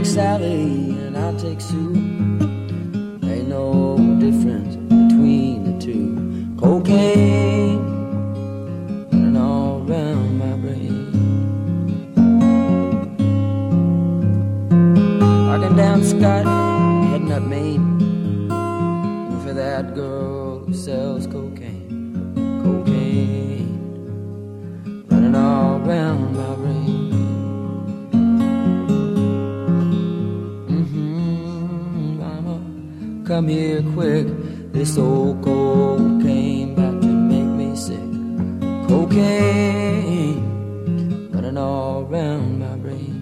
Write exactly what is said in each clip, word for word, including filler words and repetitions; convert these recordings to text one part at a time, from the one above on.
Sally and I'll take Sue. Ain't no difference between the two. Cocaine running all around my brain. Walking down Scott, heading up Maine, looking for that girl who sells cocaine. Cocaine running all around my brain. Come here quick, this old cocaine about to make me sick. Cocaine running all around my brain.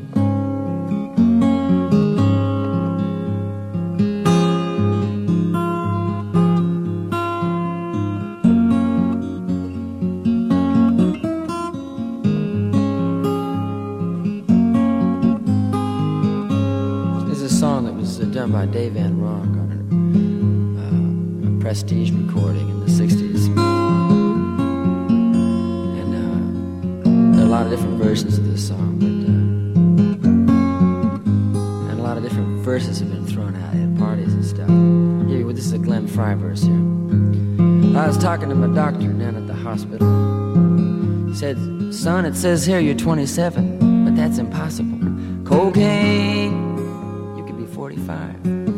This is a song that was done by Dave Van Ronk on Prestige recording in the sixties. And uh, there are a lot of different versions of this song, but uh, and a lot of different verses have been thrown out at parties and stuff. Here, this is a Glenn Frey verse here. I was talking to my doctor down at the hospital. He said, son, it says here you're twenty-seven, but that's impossible. Cocaine, you could be forty-five.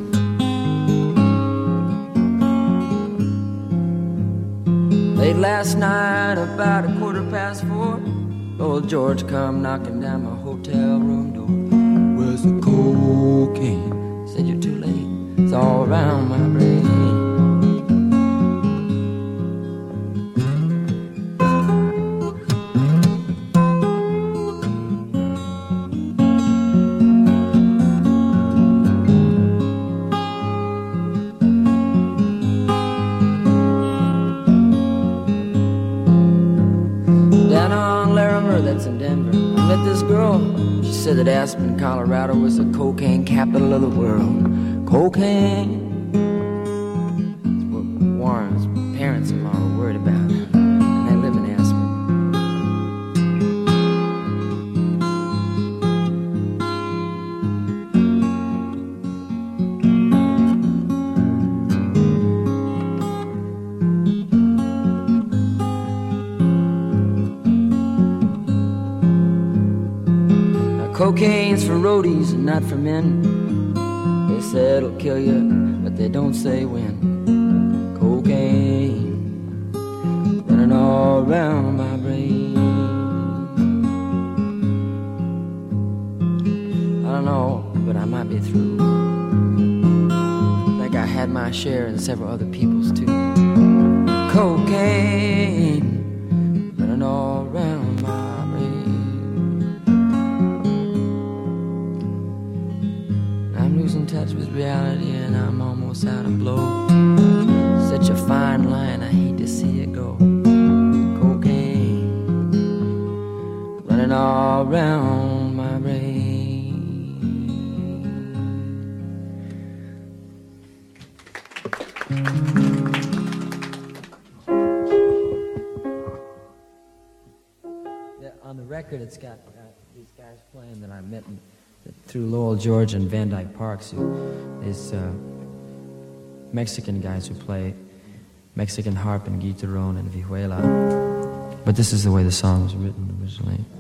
Late last night, about a quarter past four, old George come knocking down my hotel room door. Where's the cocaine? Said you're too late, it's all around my brain. That's in Denver. I met this girl. She said that Aspen, Colorado was the cocaine capital of the world. Cocaine. That's what Warren's parents-in-law were worried about. And they live in Aspen. Cocaine's for roadies and not for men. They say it'll kill you, but they don't say when. Cocaine running all around my brain. I don't know, but I might be through. Like I had my share and several other people's too. Cocaine running all around my losing touch with reality and I'm almost out of blow. Such a fine line, I hate to see it go. Cocaine running all around my brain. Yeah, on the record it's got uh, these guys playing that I met in through Lowell George and Van Dyke Parks, who is uh, Mexican guys who play Mexican harp and guitarrón and vihuela. But this is the way the song was written originally.